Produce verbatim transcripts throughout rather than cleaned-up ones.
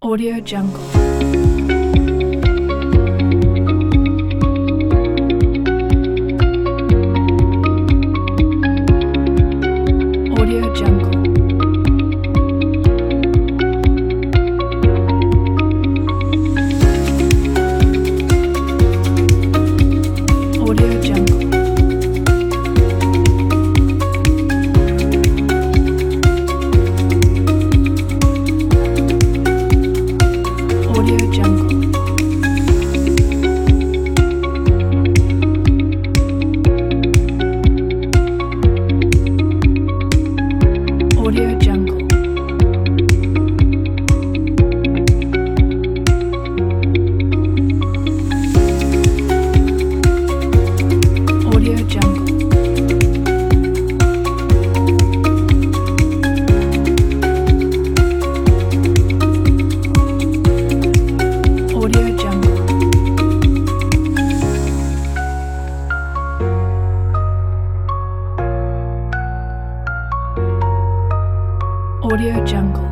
Audio Jungle. Audio Jungle. Audio Jungle. Audio Jungle. Audio Jungle. Audio Jungle. Audio Jungle. Audio Jungle.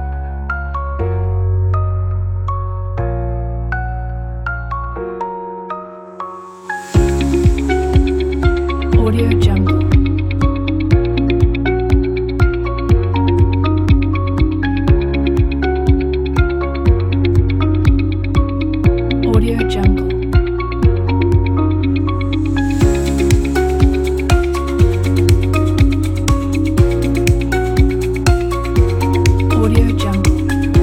Audio Jungle. Audio Jungle. Audio Jungle.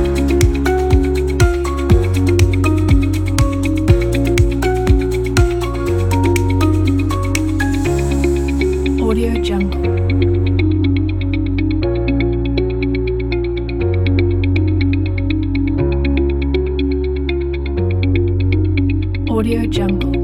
Audio Jungle. Audio Jungle.